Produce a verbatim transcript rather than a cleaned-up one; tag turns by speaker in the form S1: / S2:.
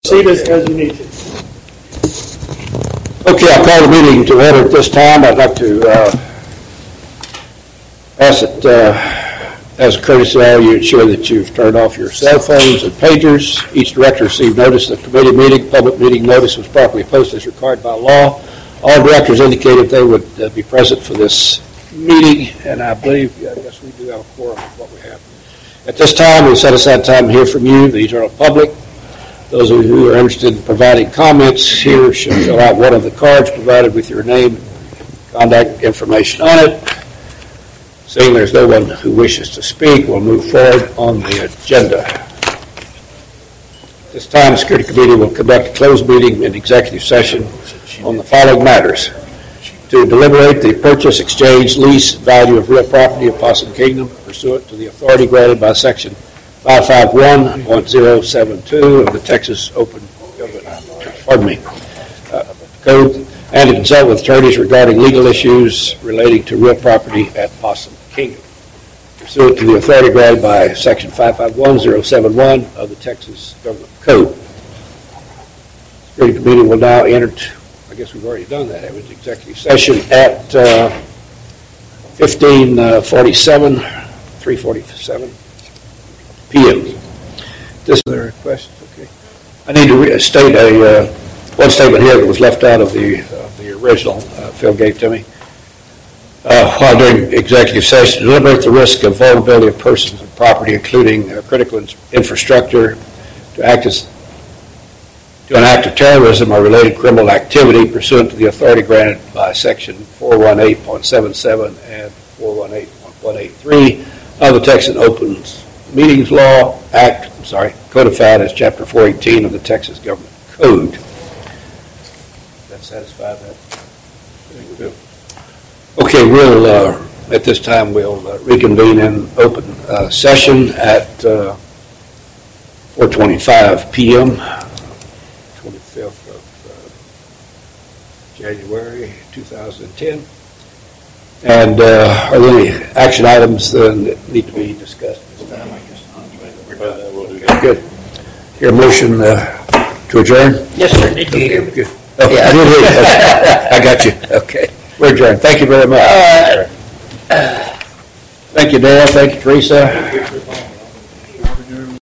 S1: Proceed as, as you need to.
S2: Okay, I'll call the meeting to order at this time. I'd like to uh, ask that, uh, as a courtesy, all you ensure that you've turned off your cell phones and pagers. Each director received notice that the committee meeting, public meeting notice was properly posted as required by law. All directors indicated they would uh, be present for this meeting, and I believe, yeah, I guess we do have a quorum of what we have. At this time, we set aside time to hear from you, the general public. Those of you who are interested in providing comments here should fill out one of the cards provided with your name and contact information on it. Seeing there's no one who wishes to speak, we'll move forward on the agenda. This time, the Security Committee will conduct a closed meeting and executive session on the following matters: to deliberate the purchase, exchange, lease, value of real property of Possum Kingdom pursuant to the authority granted by Section five fifty-one point zero seven two of the Texas Open Government, pardon me, uh, Code, and to consult with attorneys regarding legal issues relating to real property at Possum Kingdom pursuant to the authority granted by Section five fifty-one point zero seven one of the Texas Government Code. The Security Committee will now enter, I guess we've already done that, it was executive session at uh, fifteen forty-seven, three forty-seven p m This is the request. Okay. I need to re- state a uh, one statement here that was left out of the uh, the original uh, Phil gave to me. Uh, while during executive session, to deliberate the risk of vulnerability of persons and property, including uh, critical in- infrastructure, to act as to an act of terrorism or related criminal activity pursuant to the authority granted by Section four eighteen point seven seven and four eighteen point one eight three of the Texas Open Meetings Law Act, I'm sorry, codified as Chapter four eighteen of the Texas Government Code. That satisfy that? Okay, we'll, uh, at this time, we'll uh, reconvene in open uh, session at uh, four twenty-five p m twenty-fifth of uh, January two thousand ten. And uh, are there any action items that need to be discussed this time? I guess not. Okay, good. Hear a motion uh, to adjourn?
S3: Yes, sir. Did you hear me?
S2: Good. Oh, yeah. I did hear you. Okay. I got you. Okay. We're adjourned. Thank you very much. Uh, Thank you, Dale. Thank you, Teresa.